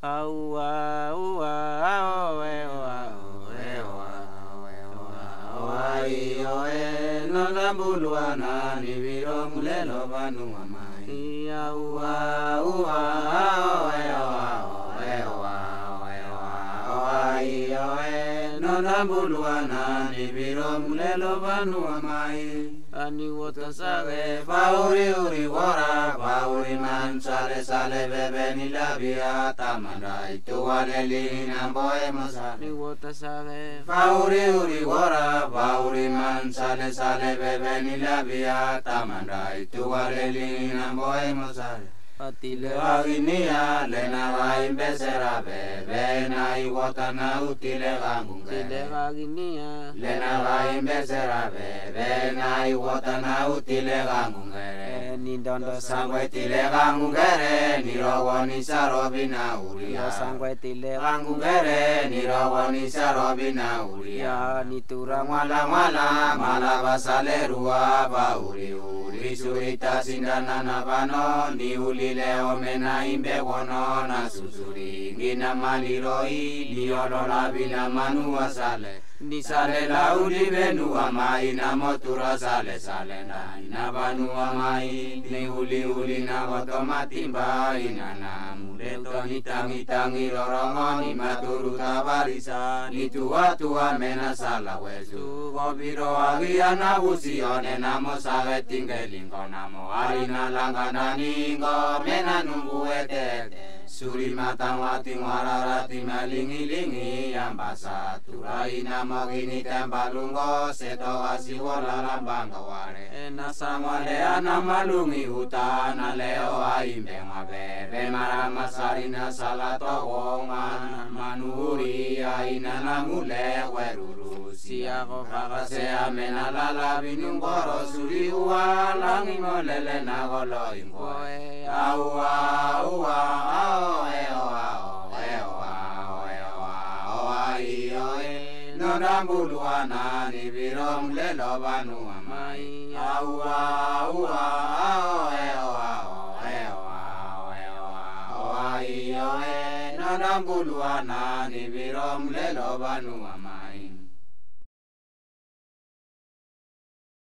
Aua ua oe oa oe oa oa i oe no nambuluana ni viro mulelo vanu amai. Aua ua oe oa oe oa oe oa oa i oe no nambuluana ni viro mulelo vanu amai. Ani wota sage fauri uri wara fauri man sale sale bebe ni labia tamanda itu waleli namboe masa. Ani wota sage fauri uri wara fauri man sale sale bebe ni labia tamanda itu waleli namboe masa. Atile waginia lena wain besera bebe na iwota na utile gangunge. Atile waginia lena wain besera bebe na iwota na utile gangunge. Ni dondo sangwe tile gangungere ni rowo ni sarobina uria. Sangwe tile gangungere ni rowo ni sarobina uria. Ni turang wala wala malaba salerua ba uri uri surita sindana nabano ni uli leo mena imbe wono na susuri ngina maliroi liolo la bila manua sale ni sale la uli benu amai na motura sale sale na ina banu amai ni uli na otomatimba ina na muleto ni tangi rorongo ni maturu tabarisa ni tua mena sala wesu gobiro agia na usione namo sage tinggelingo namo arina langana ningo mena nunggu etete suri matang wati wararati malingi-lingi ambasa turai nama gini tembalungo seto asiwola lambanga ware ena sangwale ana malungi utana leo aimbe mabebe marama sarina salato wongan manuri aina namule weruru siako kakase amena lala binungoro suri uwa langi molele nagolo ingoe aua ua oe oa oe oa oe oa oa i oe no nambuluana ni virom lelo vanu amai aua ua oe oa oe oa oe oa oa i oe no nambuluana ni virom lelo vanu amai.